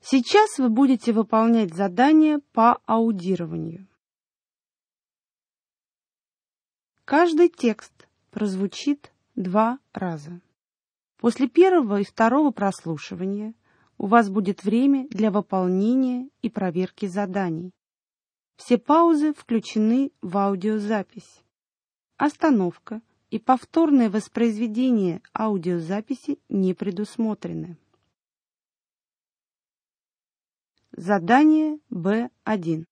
Сейчас вы будете выполнять задание по аудированию. Каждый текст прозвучит 2 раза. После первого и второго прослушивания у вас будет время для выполнения и проверки заданий. Все паузы включены в аудиозапись. Остановка и повторное воспроизведение аудиозаписи не предусмотрены. Задание Б1.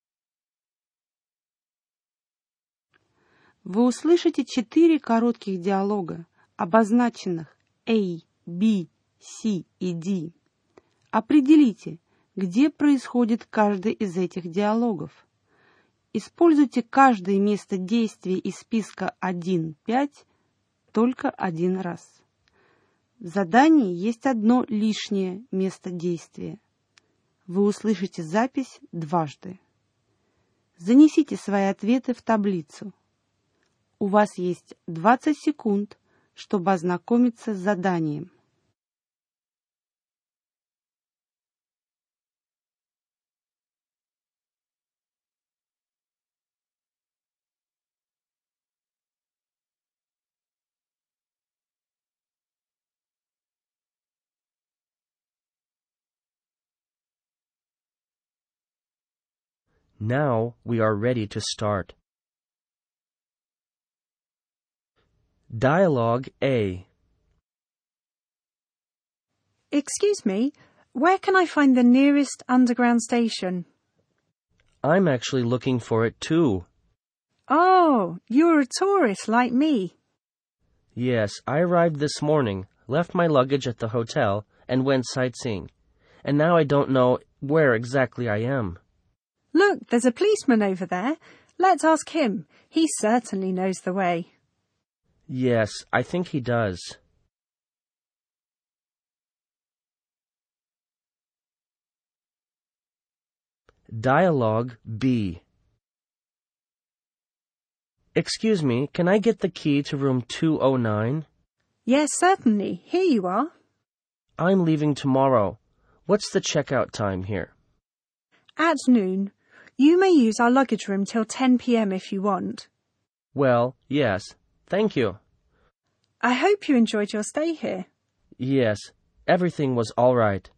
Вы услышите 4 коротких диалога, обозначенных A, B, C и D. Определите, где происходит каждый из этих диалогов. Используйте каждое место действия из списка 1-5 только 1 раз. В задании есть одно лишнее место действия. Вы услышите запись дважды. Занесите свои ответы в таблицу. У вас есть 20 секунд, чтобы ознакомиться с заданием. Now we are ready to start. Dialogue A. Excuse me, where can I find the nearest underground station? I'm actually looking for it too. Oh, you're a tourist like me. Yes, I arrived this morning, left my luggage at the hotel, and went sightseeing. And now I don't know where exactly I am. Look, there's a policeman over there. Let's ask him. He certainly knows the way. Yes, I think he does. Dialogue B. Excuse me, can I get the key to room 209? Yes, certainly. Here you are. I'm leaving tomorrow. What's the checkout time here? At noon. You may use our luggage room till 10 p.m. if you want. Well, yes. Thank you. I hope you enjoyed your stay here. Yes, everything was all right.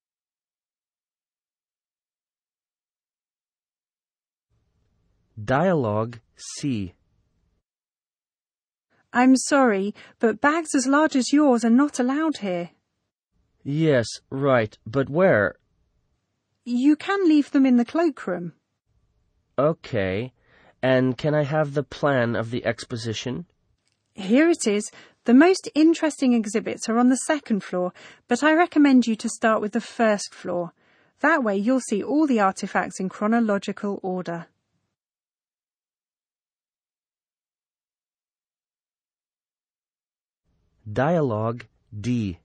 Dialogue C. I'm sorry, but bags as large as yours are not allowed here. Yes, right, but where? You can leave them in the cloakroom. Okay, and can I have the plan of the exposition? Here it is. The most interesting exhibits are on the 2nd floor, but I recommend you to start with the 1st floor. That way you'll see all the artifacts in chronological order. Dialogue D.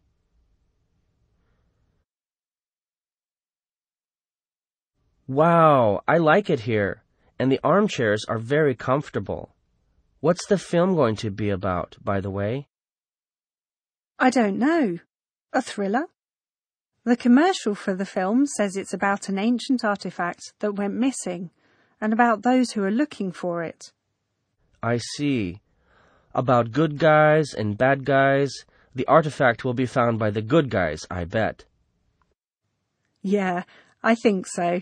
Wow, I like it here, and the armchairs are very comfortable. What's the film going to be about, by the way? I don't know. A thriller? The commercial for the film says it's about an ancient artifact that went missing, and about those who are looking for it. I see. About good guys and bad guys. The artifact will be found by the good guys, I bet. Yeah, I think so.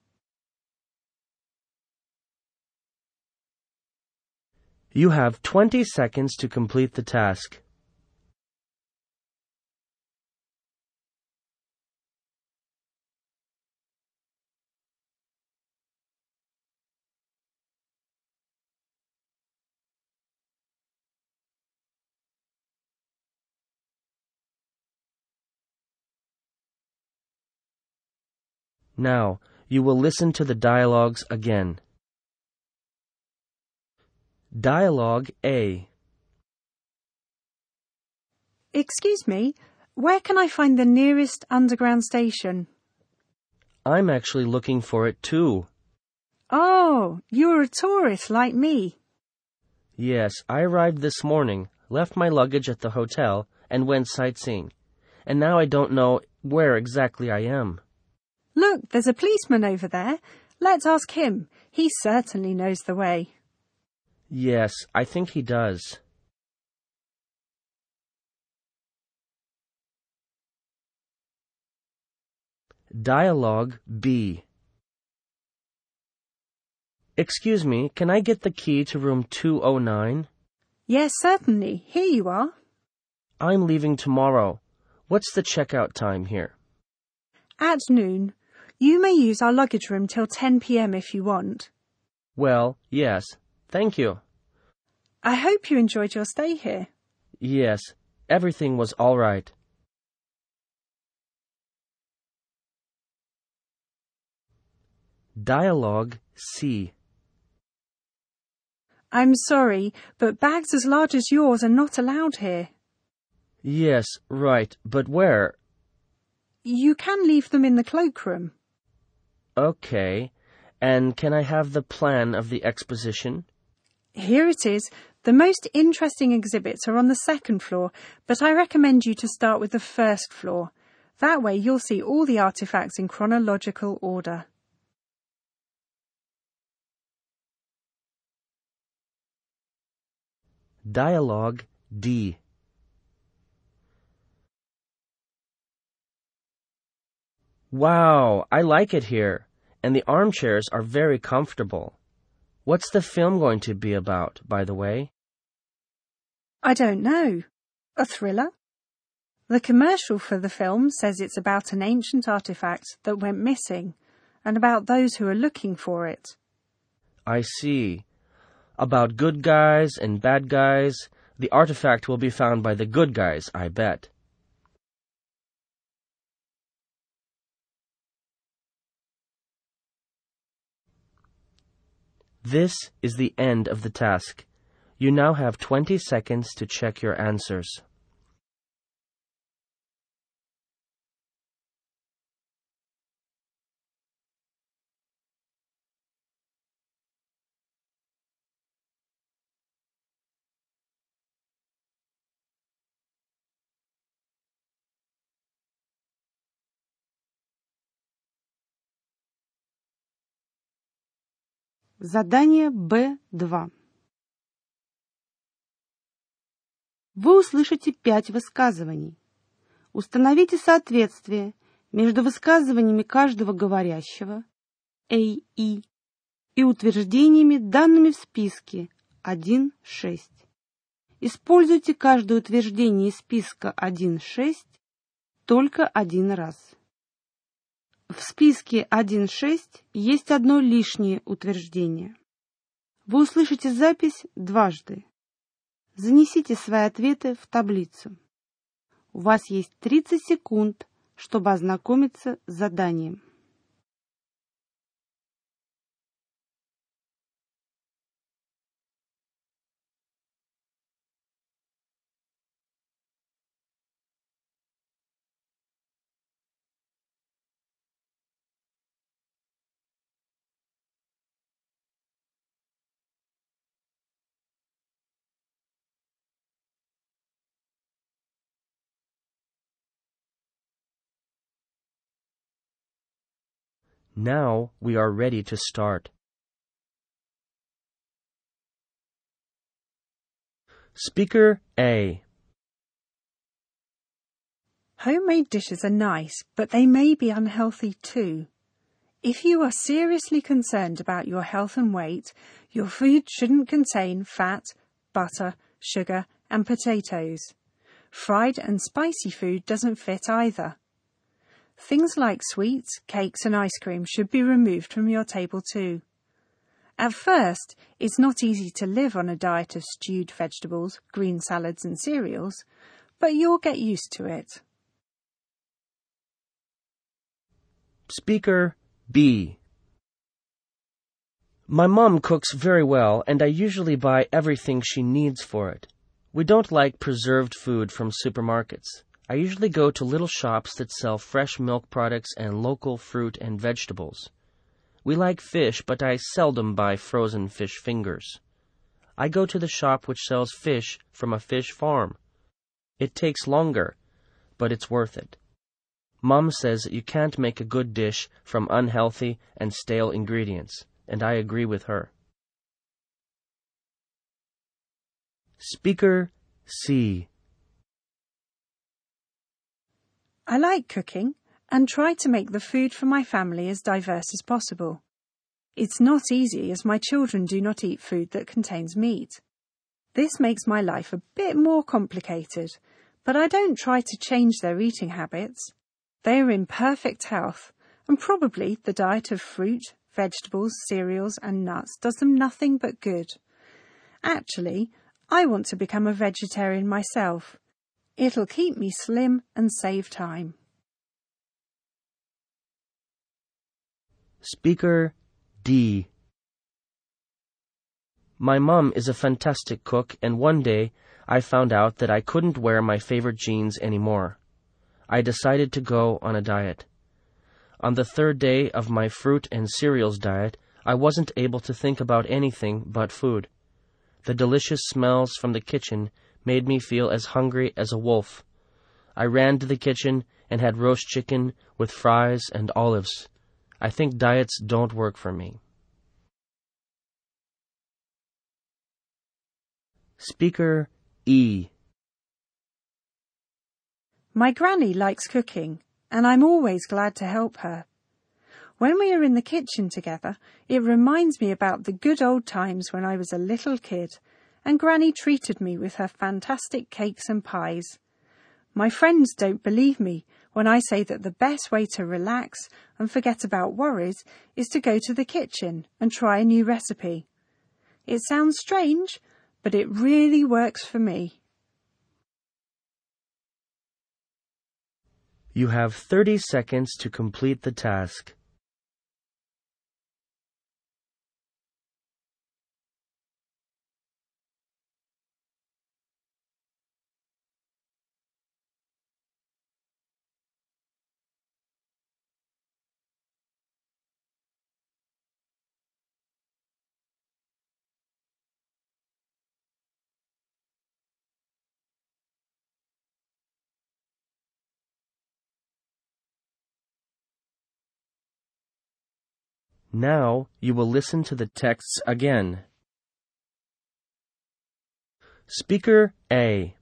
You have 20 seconds to complete the task. Now, you will listen to the dialogues again. Dialogue A. Excuse me, where can I find the nearest underground station? I'm actually looking for it too. Oh, you're a tourist like me. Yes, I arrived this morning, left my luggage at the hotel, and went sightseeing. And now I don't know where exactly I am. Look, there's a policeman over there. Let's ask him. He certainly knows the way. Yes, I think he does. Dialogue B. Excuse me, can I get the key to room 209? Yes, certainly. Here you are. I'm leaving tomorrow. What's the checkout time here? At noon. You may use our luggage room till 10 p.m. if you want. Well, yes. Thank you. I hope you enjoyed your stay here. Yes, everything was all right. Dialogue C. I'm sorry, but bags as large as yours are not allowed here. Yes, right, but where? You can leave them in the cloakroom. Okay, and can I have the plan of the exposition? Here it is. The most interesting exhibits are on the second floor, but I recommend you to start with the first floor. That way you'll see all the artifacts in chronological order. Dialogue D. Wow, I like it here, and the armchairs are very comfortable. What's the film going to be about, by the way? I don't know. A thriller? The commercial for the film says it's about an ancient artifact that went missing, and about those who are looking for it. I see. About good guys and bad guys. The artifact will be found by the good guys, I bet. This is the end of the task. You now have 20 seconds to check your answers. Задание Б2. Вы услышите 5 высказываний. Установите соответствие между высказываниями каждого говорящего A, E и утверждениями, данными в списке 1-6. Используйте каждое утверждение из списка 1-6 только один раз. В списке 1.6 есть одно лишнее утверждение. Вы услышите запись дважды. Занесите свои ответы в таблицу. У вас есть 30 секунд, чтобы ознакомиться с заданием. Now we are ready to start. Speaker A. Homemade dishes are nice, but they may be unhealthy too. If you are seriously concerned about your health and weight, your food shouldn't contain fat, butter, sugar, and potatoes. Fried and spicy food doesn't fit either. Things like sweets, cakes, and ice cream should be removed from your table too. At first, it's not easy to live on a diet of stewed vegetables, green salads, and cereals, but you'll get used to it. Speaker B. My mom cooks very well, and I usually buy everything she needs for it. We don't like preserved food from supermarkets. I usually go to little shops that sell fresh milk products and local fruit and vegetables. We like fish, but I seldom buy frozen fish fingers. I go to the shop which sells fish from a fish farm. It takes longer, but it's worth it. Mom says that you can't make a good dish from unhealthy and stale ingredients, and I agree with her. Speaker C. I like cooking and try to make the food for my family as diverse as possible. It's not easy as my children do not eat food that contains meat. This makes my life a bit more complicated, but I don't try to change their eating habits. They are in perfect health, and probably the diet of fruit, vegetables, cereals and nuts does them nothing but good. Actually, I want to become a vegetarian myself. It'll keep me slim and save time. Speaker D. My mom is a fantastic cook, and one day I found out that I couldn't wear my favorite jeans anymore. I decided to go on a diet. On the third day of my fruit and cereals diet, I wasn't able to think about anything but food. The delicious smells from the kitchen made me feel as hungry as a wolf. I ran to the kitchen and had roast chicken with fries and olives. I think diets don't work for me. Speaker E. My granny likes cooking, and I'm always glad to help her. When we are in the kitchen together, it reminds me about the good old times when I was a little kid, and Granny treated me with her fantastic cakes and pies. My friends don't believe me when I say that the best way to relax and forget about worries is to go to the kitchen and try a new recipe. It sounds strange, but it really works for me. You have 30 seconds to complete the task. Now you will listen to the texts again. Speaker A.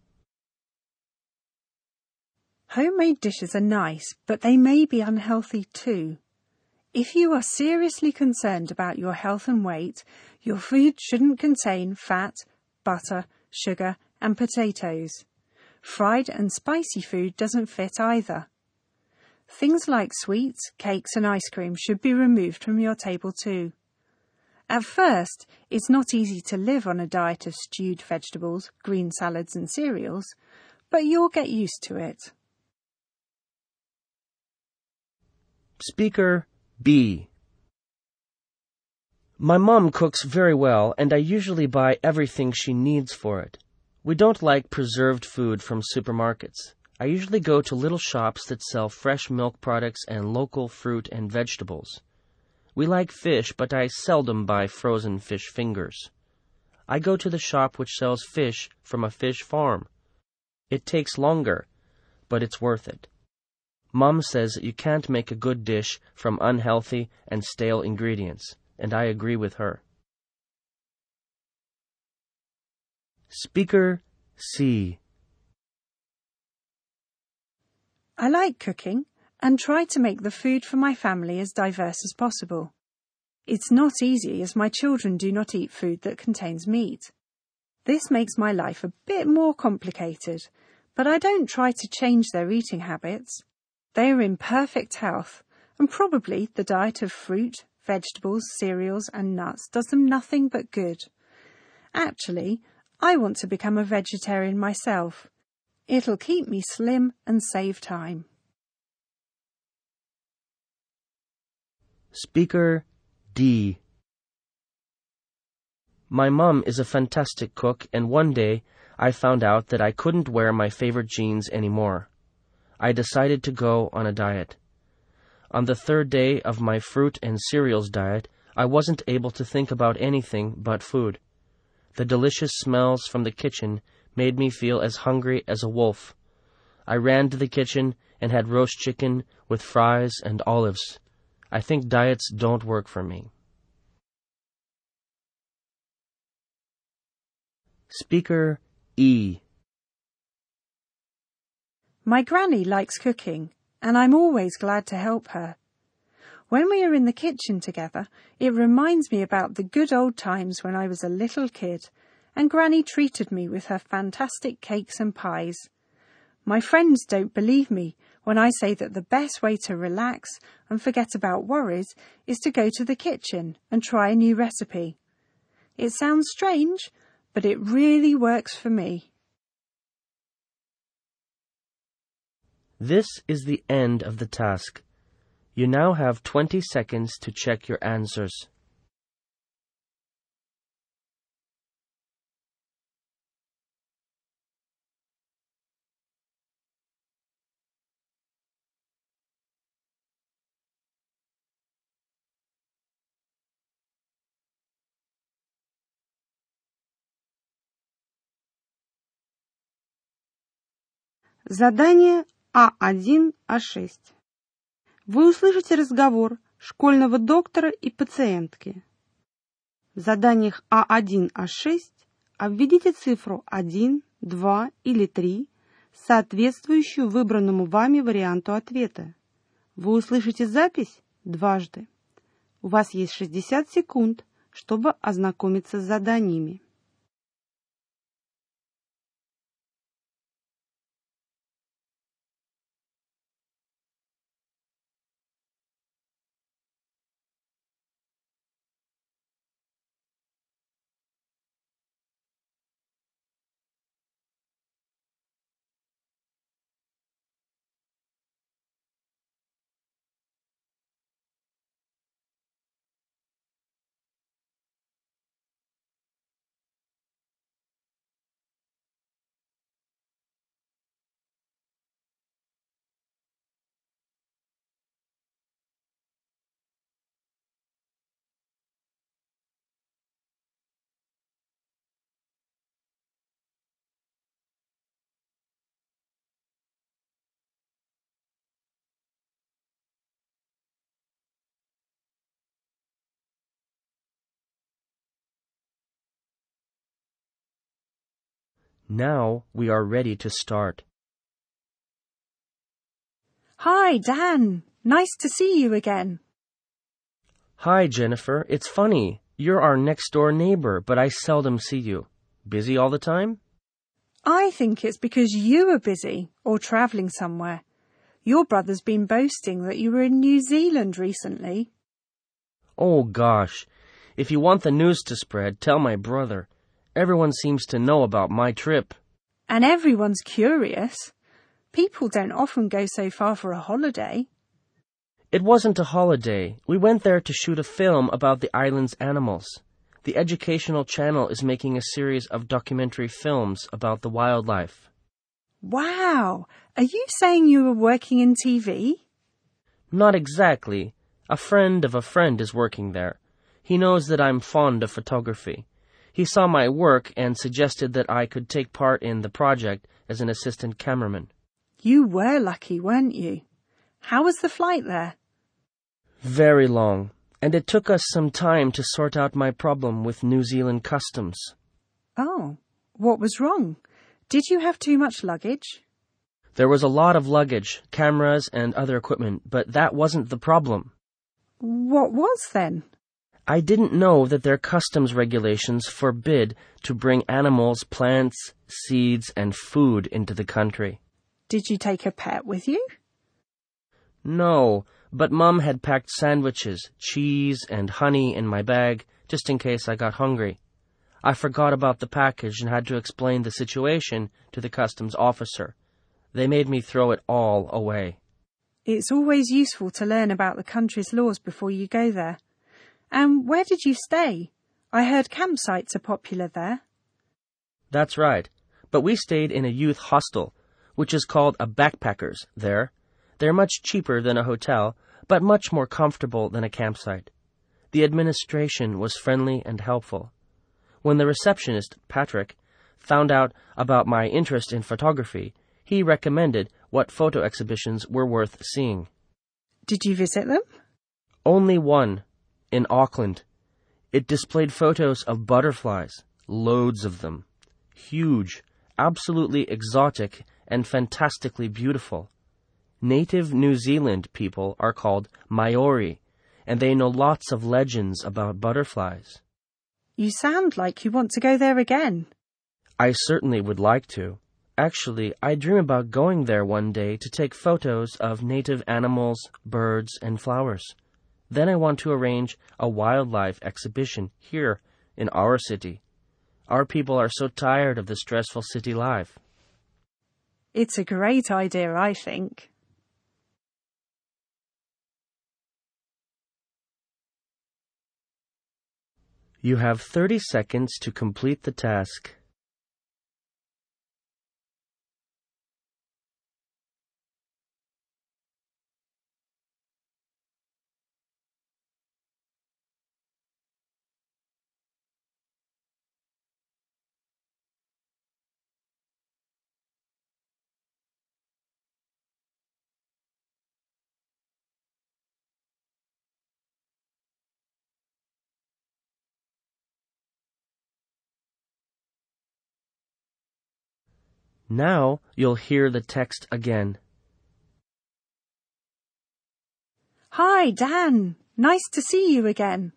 Homemade dishes are nice, but they may be unhealthy too. If you are seriously concerned about your health and weight, your food shouldn't contain fat, butter, sugar and potatoes. Fried and spicy food doesn't fit either. Things like sweets, cakes and ice cream should be removed from your table too. At first, it's not easy to live on a diet of stewed vegetables, green salads and cereals, but you'll get used to it. Speaker B. My mom cooks very well, and I usually buy everything she needs for it. We don't like preserved food from supermarkets. I usually go to little shops that sell fresh milk products and local fruit and vegetables. We like fish, but I seldom buy frozen fish fingers. I go to the shop which sells fish from a fish farm. It takes longer, but it's worth it. Mom says that you can't make a good dish from unhealthy and stale ingredients, and I agree with her. Speaker C. I like cooking and try to make the food for my family as diverse as possible. It's not easy as my children do not eat food that contains meat. This makes my life a bit more complicated, but I don't try to change their eating habits. They are in perfect health, and probably the diet of fruit, vegetables, cereals and nuts does them nothing but good. Actually, I want to become a vegetarian myself. It'll keep me slim and save time. Speaker D. My mom is a fantastic cook, and one day I found out that I couldn't wear my favorite jeans anymore. I decided to go on a diet. On the third day of my fruit and cereals diet, I wasn't able to think about anything but food. The delicious smells from the kitchen made me feel as hungry as a wolf. I ran to the kitchen and had roast chicken with fries and olives. I think diets don't work for me. Speaker E. My granny likes cooking, and I'm always glad to help her. When we are in the kitchen together, it reminds me about the good old times when I was a little kid, and Granny treated me with her fantastic cakes and pies. My friends don't believe me when I say that the best way to relax and forget about worries is to go to the kitchen and try a new recipe. It sounds strange, but it really works for me. This is the end of the task. You now have 20 seconds to check your answers. Задание А1А6. Вы услышите разговор школьного доктора и пациентки. В заданиях А1А6 обведите цифру 1, 2 или 3, соответствующую выбранному вами варианту ответа. Вы услышите запись дважды. У вас есть 60 секунд, чтобы ознакомиться с заданиями. Now we are ready to start. Hi, Dan. Nice to see you again. Hi, Jennifer. It's funny. You're our next-door neighbor, but I seldom see you. Busy all the time? I think it's because you are busy or travelling somewhere. Your brother's been boasting that you were in New Zealand recently. Oh, gosh. If you want the news to spread, tell my brother. Everyone seems to know about my trip. And everyone's curious. People don't often go so far for a holiday. It wasn't a holiday. We went there to shoot a film about the island's animals. The Educational Channel is making a series of documentary films about the wildlife. Wow! Are you saying you were working in TV? Not exactly. A friend of a friend is working there. He knows that I'm fond of photography. He saw my work and suggested that I could take part in the project as an assistant cameraman. You were lucky, weren't you? How was the flight there? Very long, and it took us some time to sort out my problem with New Zealand customs. Oh, what was wrong? Did you have too much luggage? There was a lot of luggage, cameras, and other equipment, but that wasn't the problem. What was then? I didn't know that their customs regulations forbid to bring animals, plants, seeds, and food into the country. Did you take a pet with you? No, but Mum had packed sandwiches, cheese, and honey in my bag, just in case I got hungry. I forgot about the package and had to explain the situation to the customs officer. They made me throw it all away. It's always useful to learn about the country's laws before you go there. And where did you stay? I heard campsites are popular there. That's right, but we stayed in a youth hostel, which is called a backpackers there. They're much cheaper than a hotel, but much more comfortable than a campsite. The administration was friendly and helpful. When the receptionist, Patrick, found out about my interest in photography, He recommended what photo exhibitions were worth seeing. Did you visit them? Only one, in Auckland. It displayed photos of butterflies, loads of them. Huge, absolutely exotic, and fantastically beautiful. Native New Zealand people are called Maori, and they know lots of legends about butterflies. You sound like you want to go there again. I certainly would like to. Actually, I dream about going there one day to take photos of native animals, birds, and flowers. Then I want to arrange a wildlife exhibition here in our city. Our people are so tired of the stressful city life. It's a great idea, I think. You have 30 seconds to complete the task. Now you'll hear the text again. Hi, Dan. Nice to see you again.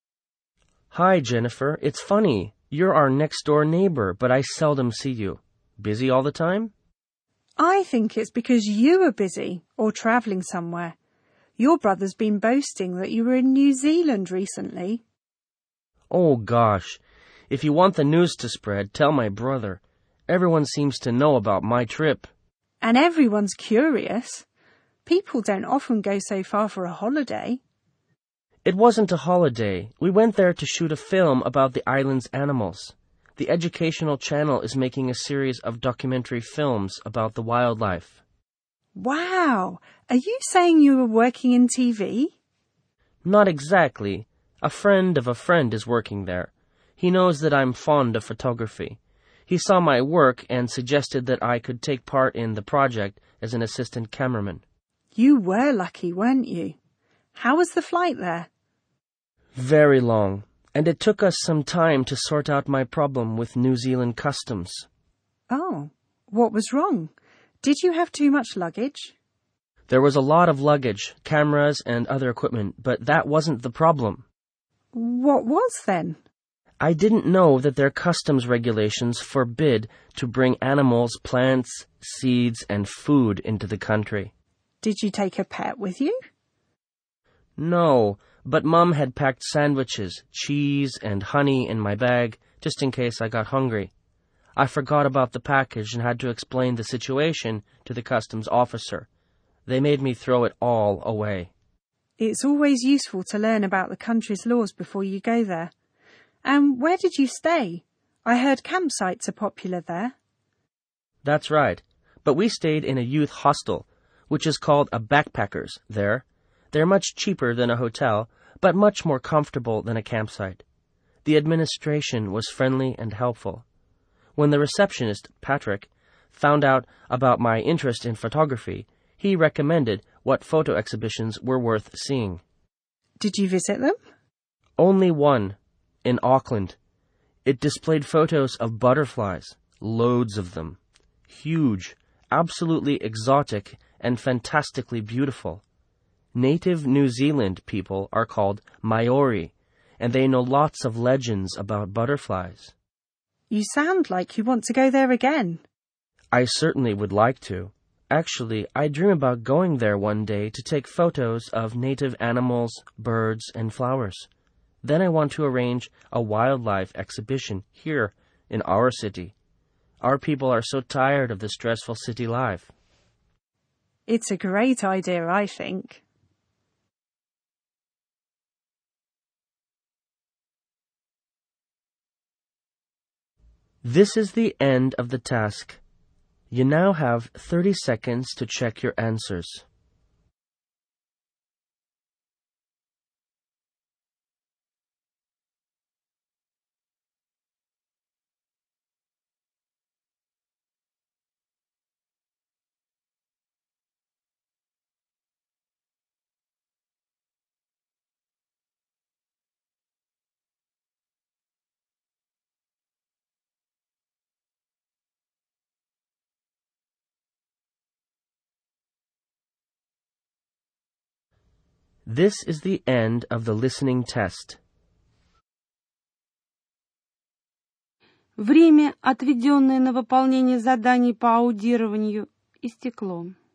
Hi, Jennifer. It's funny. You're our next-door neighbor, but I seldom see you. Busy all the time? I think it's because you are busy or travelling somewhere. Your brother's been boasting that you were in New Zealand recently. Oh, gosh. If you want the news to spread, tell my brother. Everyone seems to know about my trip. And everyone's curious. People don't often go so far for a holiday. It wasn't a holiday. We went there to shoot a film about the island's animals. The Educational Channel is making a series of documentary films about the wildlife. Wow! Are you saying you were working in TV? Not exactly. A friend of a friend is working there. He knows that I'm fond of photography. He saw my work and suggested that I could take part in the project as an assistant cameraman. You were lucky, weren't you? How was the flight there? Very long, and it took us some time to sort out my problem with New Zealand customs. Oh, what was wrong? Did you have too much luggage? There was a lot of luggage, cameras, and other equipment, but that wasn't the problem. What was then? I didn't know that their customs regulations forbid to bring animals, plants, seeds, and food into the country. Did you take a pet with you? No, but Mum had packed sandwiches, cheese, and honey in my bag, just in case I got hungry. I forgot about the package and had to explain the situation to the customs officer. They made me throw it all away. It's always useful to learn about the country's laws before you go there. And where did you stay? I heard campsites are popular there. That's right, but we stayed in a youth hostel, which is called a backpackers there. They're much cheaper than a hotel, but much more comfortable than a campsite. The administration was friendly and helpful. When the receptionist, Patrick, found out about my interest in photography, he recommended what photo exhibitions were worth seeing. Did you visit them? Only one, in Auckland. It displayed photos of butterflies, loads of them. Huge, absolutely exotic, and fantastically beautiful. Native New Zealand people are called Maori, and they know lots of legends about butterflies. You sound like you want to go there again. I certainly would like to. Actually, I dream about going there one day to take photos of native animals, birds, and flowers. Then I want to arrange a wildlife exhibition here in our city. Our people are so tired of the stressful city life. It's a great idea, I think. This is the end of the task. You now have 30 seconds to check your answers. This is the end of the listening test. Время, отведенное на выполнение заданий по аудированию, истекло.